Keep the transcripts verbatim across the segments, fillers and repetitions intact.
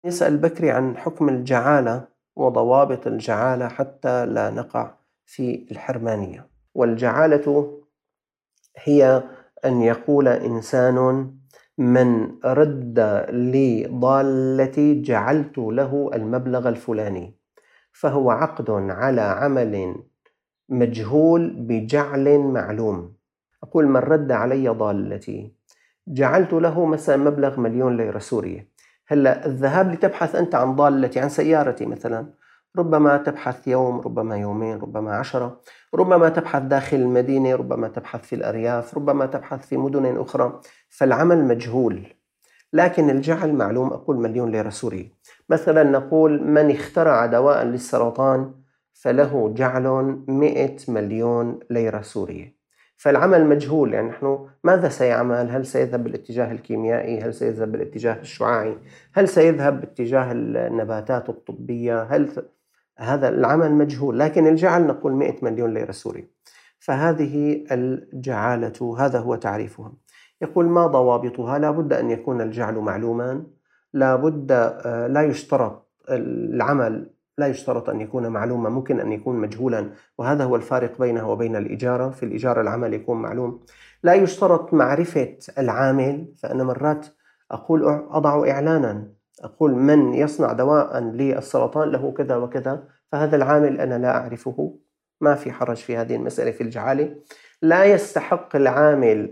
يسأل بكري عن حكم الجعالة وضوابط الجعالة حتى لا نقع في الحرمانية. والجعالة هي أن يقول إنسان: من رد لي ضالتي جعلت له المبلغ الفلاني، فهو عقد على عمل مجهول بجعل معلوم. أقول: من رد علي ضالتي جعلت له مثلا مبلغ مليون ليرة سورية. هلا الذهاب لتبحث أنت عن ضالتي، عن سيارتي مثلا، ربما تبحث يوم، ربما يومين، ربما عشرة، ربما تبحث داخل المدينة، ربما تبحث في الأرياف، ربما تبحث في مدن أخرى، فالعمل مجهول. لكن الجعل معلوم. أقول مليون ليرة سورية. مثلا نقول: من اخترع دواء للسرطان فله جعل مئة مليون ليرة سورية. فالعمل مجهول، يعني نحن ماذا سيعمل؟ هل سيذهب بالاتجاه الكيميائي؟ هل سيذهب بالاتجاه الشعاعي؟ هل سيذهب باتجاه النباتات الطبية؟ هل س... هذا العمل مجهول. لكن الجعل نقول مئة مليون ليرة سورية. فهذه الجعالة، هذا هو تعريفها. يقول: ما ضوابطها؟ لا بد أن يكون الجعل معلوما، لا بد لا يشترط العمل لا يشترط أن يكون معلوما، ممكن أن يكون مجهولا، وهذا هو الفارق بينه وبين الإجارة. في الإجارة العمل يكون معلوم. لا يشترط معرفة العامل، فأنا مرات أقول أضع إعلانا، أقول: من يصنع دواء للسرطان له كذا وكذا، فهذا العامل أنا لا أعرفه، ما في حرج في هذه المسألة في الجعالة. لا يستحق العامل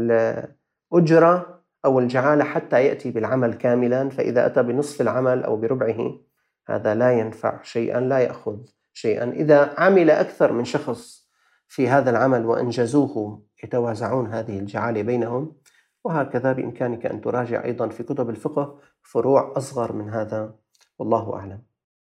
الأجرة أو الجعالة حتى يأتي بالعمل كاملا، فإذا أتى بنصف العمل أو بربعه هذا لا ينفع شيئا، لا يأخذ شيئا. إذا عمل أكثر من شخص في هذا العمل وأنجزوه يتوازعون هذه الجعالة بينهم. وهكذا بإمكانك أن تراجع أيضا في كتب الفقه فروع أصغر من هذا، والله أعلم.